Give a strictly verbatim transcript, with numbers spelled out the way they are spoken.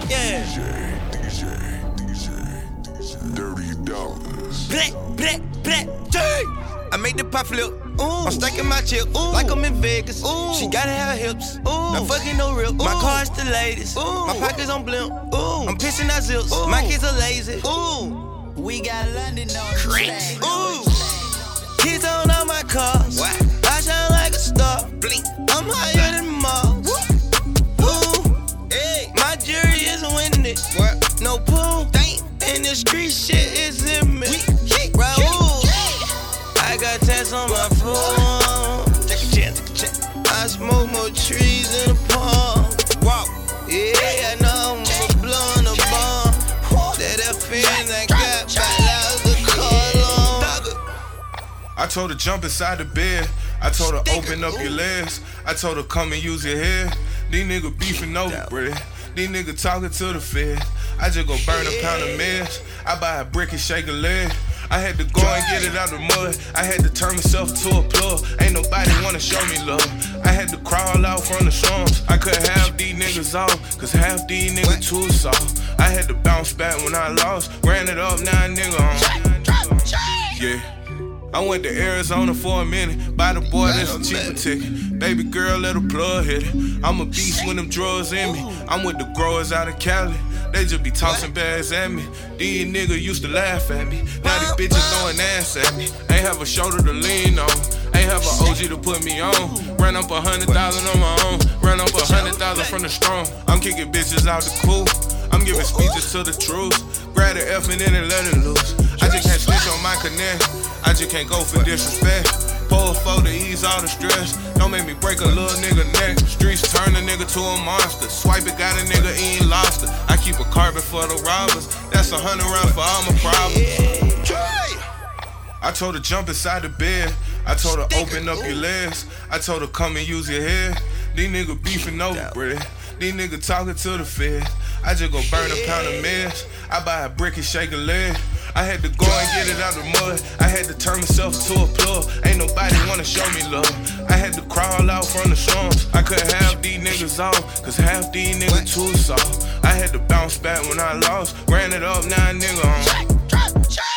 Yeah. D J, D J, D J, D J. Dirty Dollars. Black, black, black, J. I make the pop flip. Ooh. I'm stacking my chip. Ooh. Like I'm in Vegas. Ooh. She gotta have hips. Ooh. Not fucking no real. My car's the latest. Ooh. My pockets on blimp. Ooh. I'm pissing out zips. Ooh. My kids are lazy. Ooh. We got London on the stage. Ooh. Kids on all my cars. What? I shine like a star. Blink. I'm higher than Mars. Ooh. Hey. My jury is winning it. What? No pool. Damn. And the street shit is in me. Raul. I got tats on my phone. I smoke more trees in the palm. Walk. Yeah, I know I'm blowing a bomb. That F N I got by the car. I told her jump inside the bed. I told her open up your legs. I told her come and use your head. These niggas beefing over bread. These niggas talking to the feds. I just go burn a pound of meds. I buy a brick and shake a leg. I had to go and get it out the mud. I had to turn myself to a plug. Ain't nobody wanna show me love. I had to crawl out from the slums. I couldn't have these niggas off, cause half these niggas too soft. I had to bounce back when I lost. Ran it up, now a nigga on. Yeah. I went to Arizona for a minute. Buy the boy, that's a cheaper ticket. Baby girl, let her plug hit it. I'm a beast when them drugs in me. I'm with the growers out of Cali. They just be tossing bags at me. These niggas used to laugh at me. Now these bitches throwing ass at me. Ain't have a shoulder to lean on. Ain't have a O G to put me on. Ran up a hundred thousand on my own. Ran up a hundred thousand from the strong. I'm kicking bitches out the cool. I'm giving speeches to the truth. Grab the F and then and let it loose. I just can't snitch on my connect. I just can't go for disrespect. Pull a four to ease all the stress. Don't make me break a little nigga neck. Streets turn a nigga to a monster. Swipe it, got a nigga eating lobster. I keep a carbon for the robbers. That's a hundred round for all my problems. I told her jump inside the bed. I told her open up your legs. I told her come and use your head. These niggas beefing over bread. These niggas talking to the feds. I just go burn a pound of meds. I buy a brick and shake a leg. I had to go and get it out the mud. I had to turn myself to a plug. Ain't nobody wanna show me love. I had to crawl out from the slums. I couldn't have these niggas off, cause half these niggas too soft. I had to bounce back when I lost. Ran it up, now a nigga on.